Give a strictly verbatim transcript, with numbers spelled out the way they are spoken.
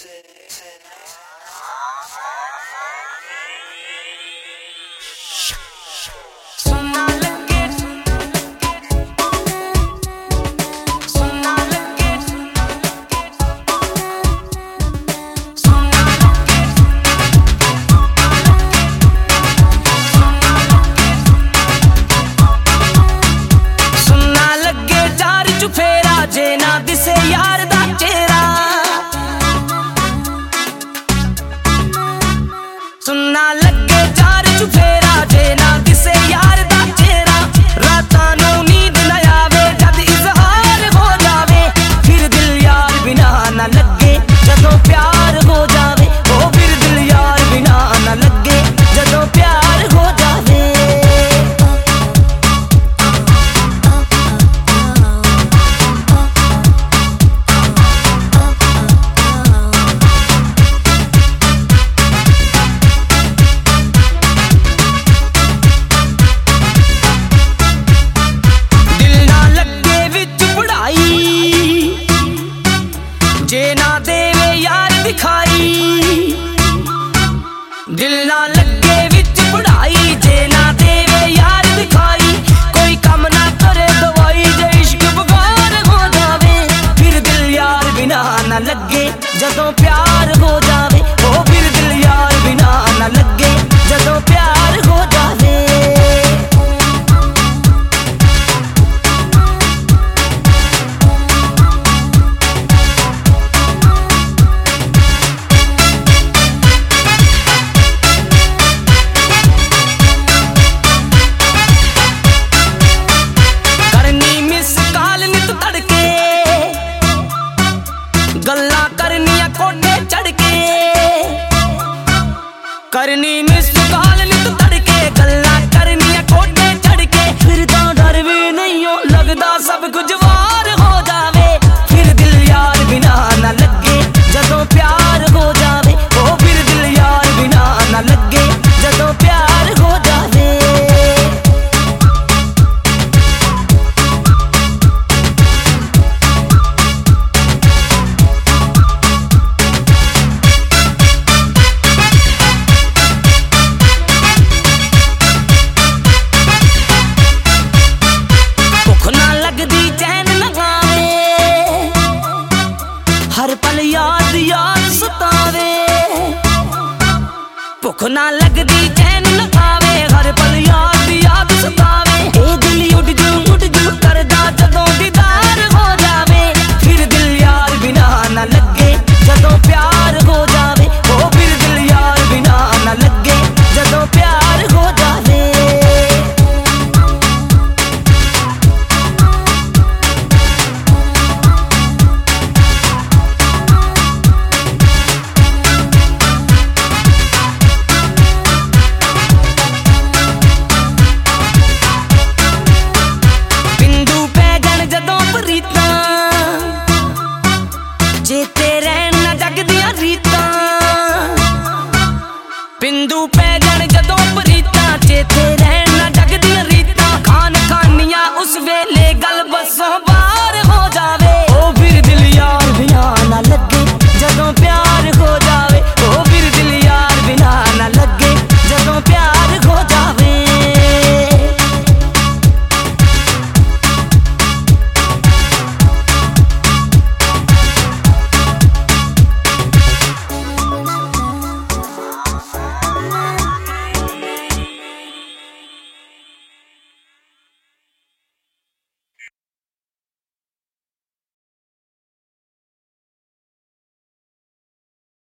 सुनना लगे सुनना लगे सुनना लगे सुनना लगे चार चुफेरा जे ना दिसे यार दा चेहरा सुनना लगे चार चुफेरा जे ना दिसे यार दा चेहरा रातां नूं नींद ना आवे जद इजहार हो जावे फिर दिल यार बिना ना लगे जदों प्यार हो जावे ओ फिर दिल यार बिना ना लगे जदों प्यार हो जावे जे ना देवे यार दिखाई दिल ना लगे विच पढ़ाई जे ना देवे यार दिखाई कोई कम ना करे दवाई जे इश्क बुखार हो जावे फिर दिल यार बिना ना लगे जदों प्यार हो जावे ओ फिर दिल यार बिना ना लगे जदों प्यार हो जावे गल्ला करनिया कोठे चढ़ के करनी मिस कॉल नित तड़के गल्ला करनिया कोठे चढ़ के फिर तो डर भी नहीं हो लगदा सब कुछ वार हो जावे फिर दिल यार बिना ना लगे जदों प्यार हो जावे ओ फिर दिल यार बिना ना लगे जदों प्यार हो जावे हर पल याद याद सतावे भुख ना लगदी चैन